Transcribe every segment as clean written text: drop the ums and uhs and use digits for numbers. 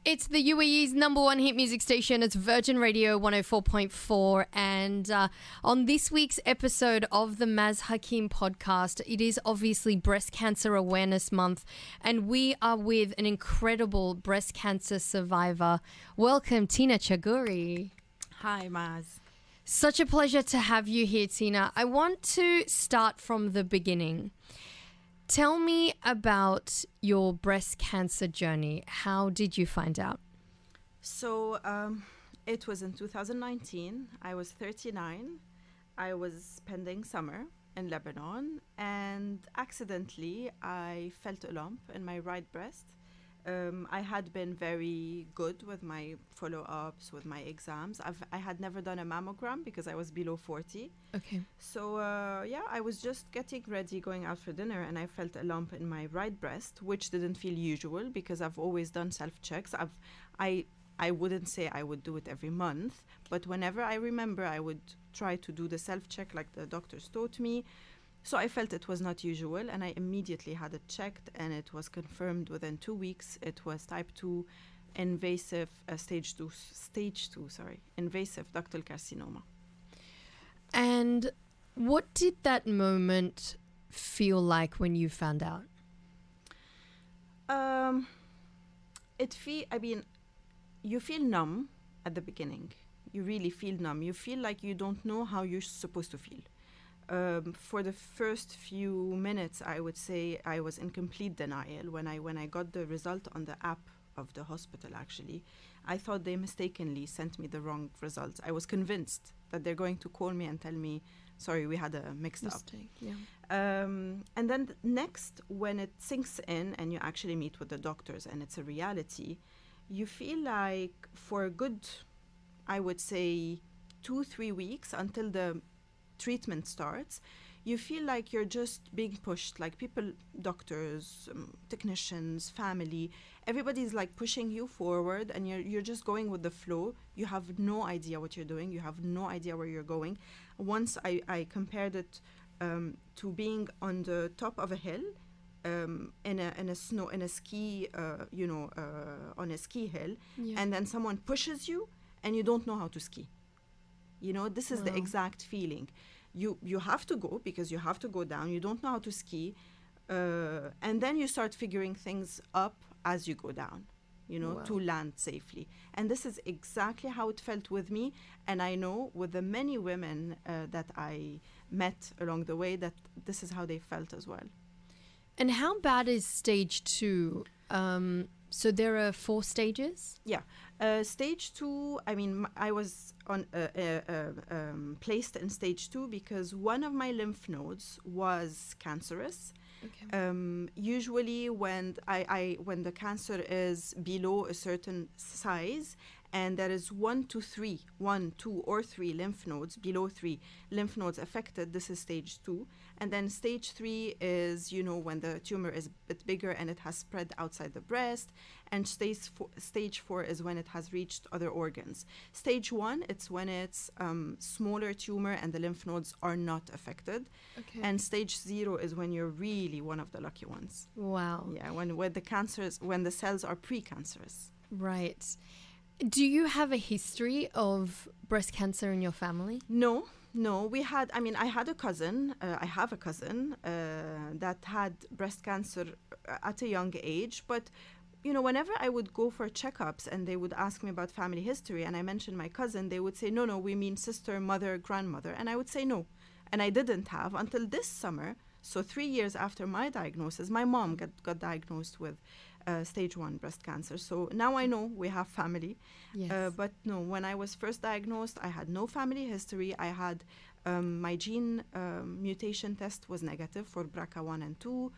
It's the UAE's number one hit music station. It's Virgin Radio 104.4. And on this week's episode of the Maz Hakim podcast, it is obviously Breast Cancer Awareness Month. And we are with an incredible breast cancer survivor. Welcome, Tina Chaguri. Hi, Maz. Such a pleasure to have you here, Tina. I want to start from the beginning. Tell me about your breast cancer journey. How did you find out? So it was in 2019. I was 39. I was spending summer in Lebanon, and accidentally I felt a lump in my right breast. I had been very good with my follow-ups, with my exams. I had never done a mammogram because I was below 40. Okay. So, I was just getting ready, going out for dinner, and I felt a lump in my right breast, which didn't feel usual because I've always done self-checks. I wouldn't say I would do it every month, but whenever I remember, I would try to do the self-check like the doctors taught me. So I felt it was not usual, and I immediately had it checked, and it was confirmed within 2 weeks. It was type 2 invasive, stage 2, invasive ductal carcinoma. And what did that moment feel like when you found out? You feel numb at the beginning. You really feel numb. You feel like you don't know how you're supposed to feel. For the first few minutes, I would say I was in complete denial. When I got the result on the app of the hospital, actually, I thought they mistakenly sent me the wrong results. I was convinced that they're going to call me and tell me, sorry, we had a mixed up. Yeah. And then next, when it sinks in and you actually meet with the doctors and it's a reality, you feel like for a good, I would say, 2-3 weeks until the treatment starts, you feel like you're just being pushed, like people, doctors, technicians, family, everybody's like pushing you forward, and you're just going with the flow. You have no idea what you're doing. You have no idea where you're going. Once I compared it to being on the top of a hill, on a ski hill, Yeah. and then someone pushes you and you don't know how to ski. You know, this is the exact feeling. You have to go because you have to go down. You don't know how to ski. And then you start figuring things up as you go down, to land safely. And this is exactly how it felt with me. And I know with the many women that I met along the way that this is how they felt as well. And how bad is stage 2? So there are 4 stages? Yeah. Stage 2, I was on placed in stage 2 because one of my lymph nodes was cancerous. Okay. Usually when the cancer is below a certain size and there is 1, 2, or 3 lymph nodes, below 3 lymph nodes affected, this is stage 2. And then stage 3 is, when the tumor is a bit bigger and it has spread outside the breast. And stage 4 is when it has reached other organs. Stage 1, it's when it's smaller tumor and the lymph nodes are not affected. Okay. And stage 0 is when you're really one of the lucky ones. Wow. Yeah, when the cells are precancerous. Right. Do you have a history of breast cancer in your family? No, I had a cousin, I have a cousin that had breast cancer at a young age, but whenever I would go for checkups and they would ask me about family history and I mentioned my cousin, they would say, no, we mean sister, mother, grandmother. And I would say no. And I didn't have until this summer. So 3 years after my diagnosis, my mom got diagnosed with stage 1 breast cancer. So now I know we have family. Yes. But no, when I was first diagnosed, I had no family history. I had my gene mutation test was negative for BRCA1 and 2.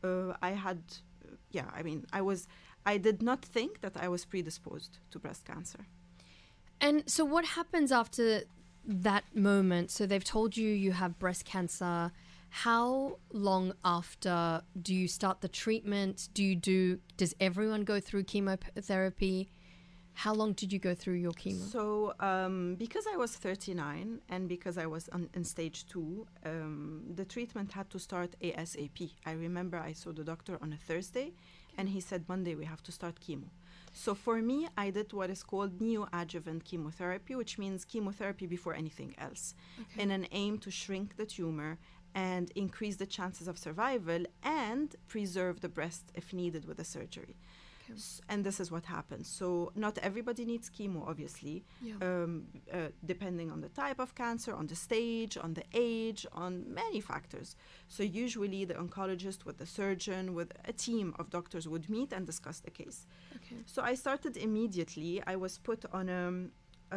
I did not think that I was predisposed to breast cancer. And so what happens after that moment? So they've told you have breast cancer. How long after do you start the treatment? Does everyone go through chemotherapy? How long did you go through your chemo? So because I was 39 and because I was in stage 2, the treatment had to start ASAP. I remember I saw the doctor on a Thursday and he said, Monday we have to start chemo. So for me, I did what is called neoadjuvant chemotherapy, which means chemotherapy before anything else, in an aim to shrink the tumor and increase the chances of survival and preserve the breast if needed with the surgery. And this is what happens. So not everybody needs chemo, obviously, depending on the type of cancer, on the stage, on the age, on many factors. So usually the oncologist with the surgeon, with a team of doctors would meet and discuss the case. So I started immediately. I was put on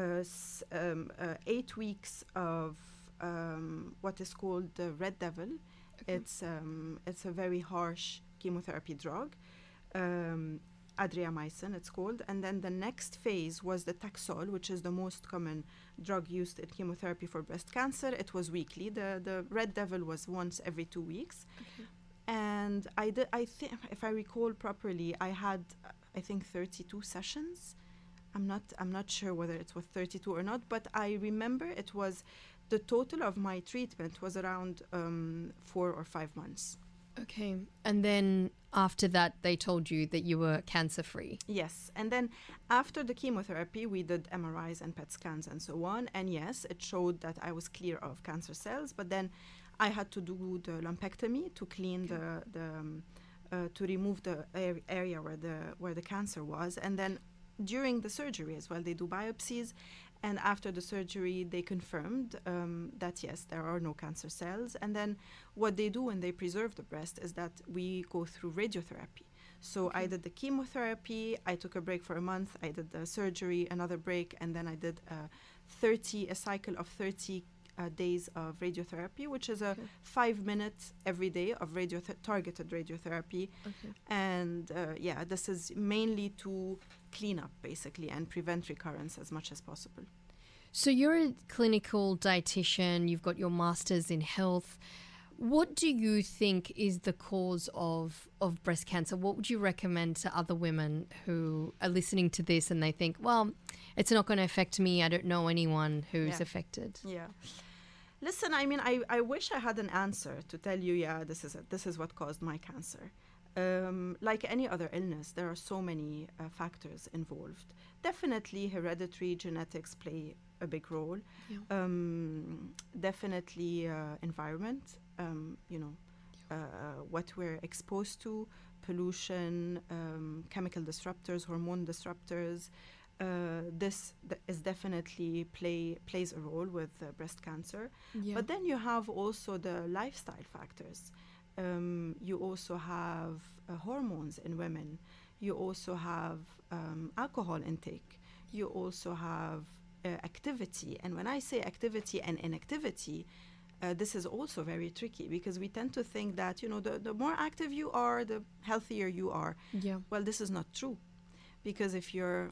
8 weeks of what is called the Red Devil. It's a very harsh chemotherapy drug. Adriamycin, it's called. And then the next phase was the Taxol, which is the most common drug used in chemotherapy for breast cancer. It was weekly. The Red Devil was once every 2 weeks. And I think, if I recall properly, I had, I think, 32 sessions. I'm not sure whether it was 32 or not, but I remember it was, the total of my treatment was around 4 or 5 months. Okay. And then after that, they told you that you were cancer-free. Yes. And then after the chemotherapy, we did MRIs and PET scans and so on. And yes, it showed that I was clear of cancer cells. But then I had to do the lumpectomy to clean to remove the area where the cancer was. And then during the surgery as well, they do biopsies. And after the surgery, they confirmed that, yes, there are no cancer cells. And then what they do when they preserve the breast is that we go through radiotherapy. So I did the chemotherapy. I took a break for a month. I did the surgery, another break. And then I did a cycle of 30 days of radiotherapy, which is a 5 minutes every day of targeted radiotherapy. And this is mainly to clean up, basically, and prevent recurrence as much as possible. So you're a clinical dietitian, you've got your master's in health. What do you think is the cause of breast cancer? What would you recommend to other women who are listening to this and they think, well, it's not going to affect me, I don't know anyone who's affected? Yeah. Listen, I mean, I wish I had an answer to tell you, this is what caused my cancer. Like any other illness, there are so many factors involved. Definitely hereditary genetics play a big role. Definitely environment, what we're exposed to, pollution, chemical disruptors, hormone disruptors. This is definitely plays a role with breast cancer. But then you have also the lifestyle factors. You also have hormones in women. You also have alcohol intake. You also have activity. And when I say activity and inactivity, this is also very tricky because we tend to think that, the more active you are, the healthier you are. Well, this is not true. Because if you're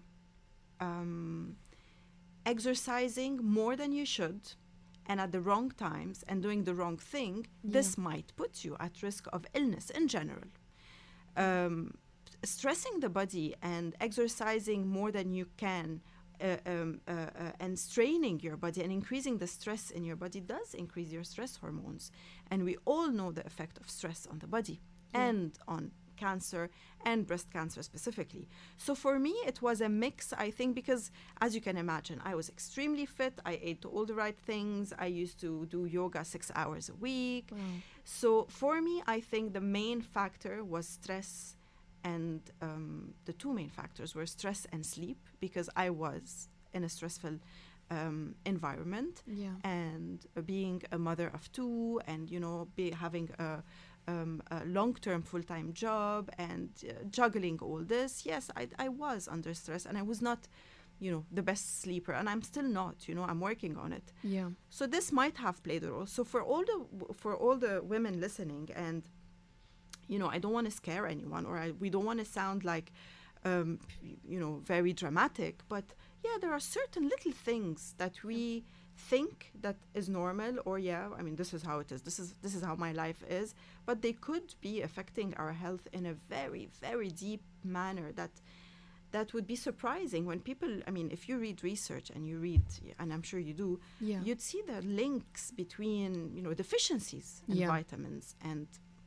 exercising more than you should, and at the wrong times and doing the wrong thing, this might put you at risk of illness in general. Stressing the body and exercising more than you can and straining your body and increasing the stress in your body does increase your stress hormones. And we all know the effect of stress on the body and on cancer and breast cancer specifically. So for me, it was a mix, I think, because as you can imagine, I was extremely fit. I ate all the right things. I used to do yoga 6 hours a week. So for me, I think the main factor was stress, and the two main factors were stress and sleep, because I was in a stressful environment, and being a mother of 2 and having a long-term full-time job and juggling all this. Yes, I was under stress, and I was not, the best sleeper, and I'm still not. I'm working on it. So this might have played a role. So for all the women listening, and I don't want to scare anyone, or we don't want to sound like very dramatic, but there are certain little things that we think that is normal, or this is how it is, this is how my life is, but they could be affecting our health in a very, very deep manner that would be surprising when people, if you read research and and I'm sure you do, you'd see the links between deficiencies in vitamins and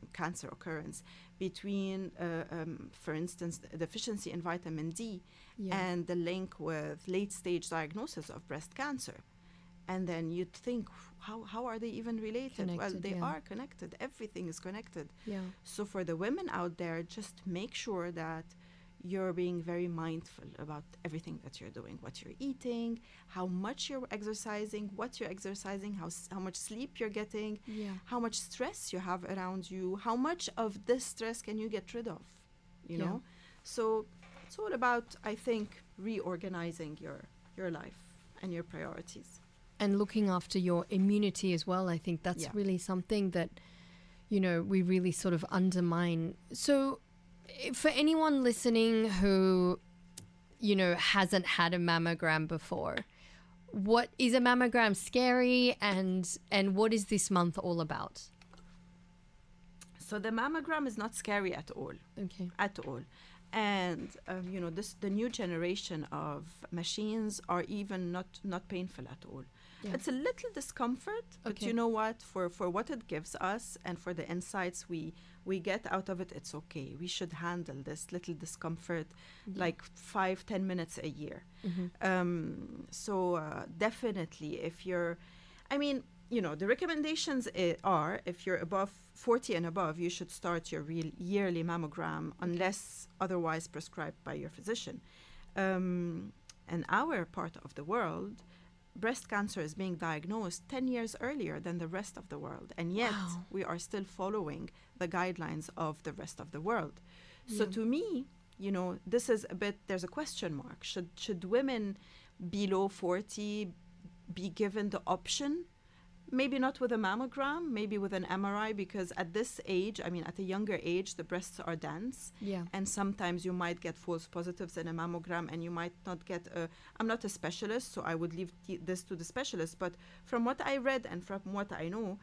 cancer occurrence, between, for instance, the deficiency in vitamin D and the link with late-stage diagnosis of breast cancer. And then you'd think, how are they even related? Well, they are connected. Everything is connected. Yeah. So for the women out there, just make sure that you're being very mindful about everything that you're doing, what you're eating, how much you're exercising, what you're exercising, how much sleep you're getting, how much stress you have around you, how much of this stress can you get rid of, you know? So it's all about, I think, reorganizing your life and your priorities. And looking after your immunity as well. I think that's really something that, you know, we really sort of undermine. So for anyone listening who, you know, hasn't had a mammogram before, what is a mammogram scary, and what is this month all about? So the mammogram is not scary at all. Okay. At all. And, you know, the new generation of machines are even not painful at all. Yeah. It's a little discomfort, but you know what? For what it gives us and for the insights we get out of it, it's okay. We should handle this little discomfort like 5-10 minutes a year. So definitely, if you're, I mean, you know, the recommendations are if you're above 40 and above, you should start your real yearly mammogram unless otherwise prescribed by your physician. In our part of the world, breast cancer is being diagnosed 10 years earlier than the rest of the world. And yet we are still following the guidelines of the rest of the world. So to me, you know, this is a bit, there's a question mark. Should women below 40 be given the option? Maybe not with a mammogram, maybe with an MRI, because at this age, I mean, at a younger age, the breasts are dense. Yeah. And sometimes you might get false positives in a mammogram and you might not get I'm not a specialist, so I would leave this to the specialist. But from what I read and from what I know,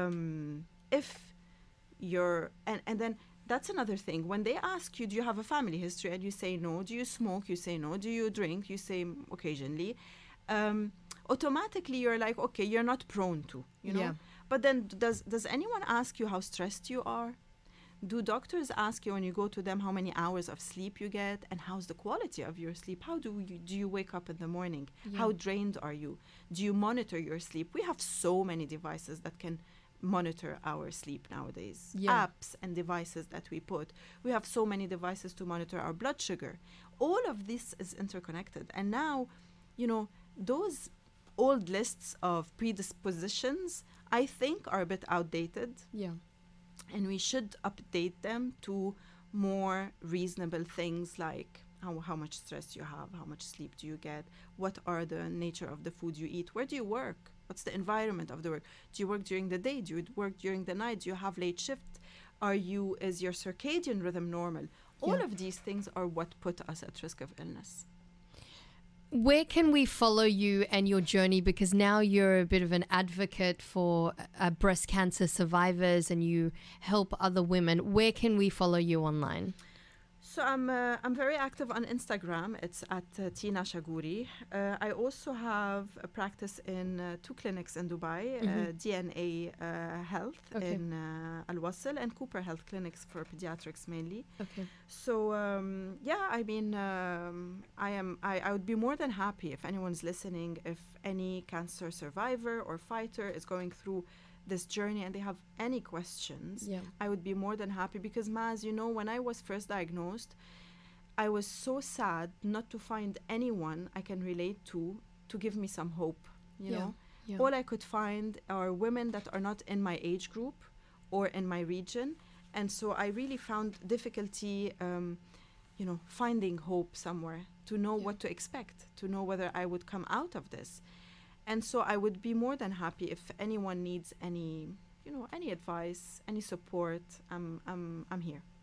if you're, and then that's another thing. When they ask you, do you have a family history? And you say no. Do you smoke? You say no. Do you drink? You say occasionally. Automatically you're like, okay, you're not prone to, you know. But then does anyone ask you how stressed you are? Do doctors ask you when you go to them how many hours of sleep you get, and how's the quality of your sleep? How do you wake up in the morning? How drained are you? Do you monitor your sleep? We have so many devices that can monitor our sleep nowadays. Apps and devices that we put. We have so many devices to monitor our blood sugar. All of this is interconnected. And now, you know, those old lists of predispositions, I think, are a bit outdated. Yeah. And we should update them to more reasonable things like how much stress you have, how much sleep do you get, what are the nature of the food you eat, where do you work, what's the environment of the work, do you work during the day, do you work during the night, do you have late shift, is your circadian rhythm normal? All of these things are what put us at risk of illness. Where can we follow you and your journey? Because now you're a bit of an advocate for breast cancer survivors and you help other women. Where can we follow you online? So I'm very active on Instagram. It's at Tina Shagouri. I also have a practice in 2 clinics in Dubai, DNA Health in Al Wasl and Cooper Health Clinics for pediatrics mainly. Okay. So I mean, I would be more than happy if anyone's listening, if any cancer survivor or fighter is going through this journey and they have any questions, I would be more than happy, because Maz, you know, when I was first diagnosed, I was so sad not to find anyone I can relate to give me some hope, you know. All I could find are women that are not in my age group or in my region, and so I really found difficulty you know, finding hope somewhere, to know what to expect, to know whether I would come out of this. And so I would be more than happy if anyone needs any, you know, any advice, any support. I'm here.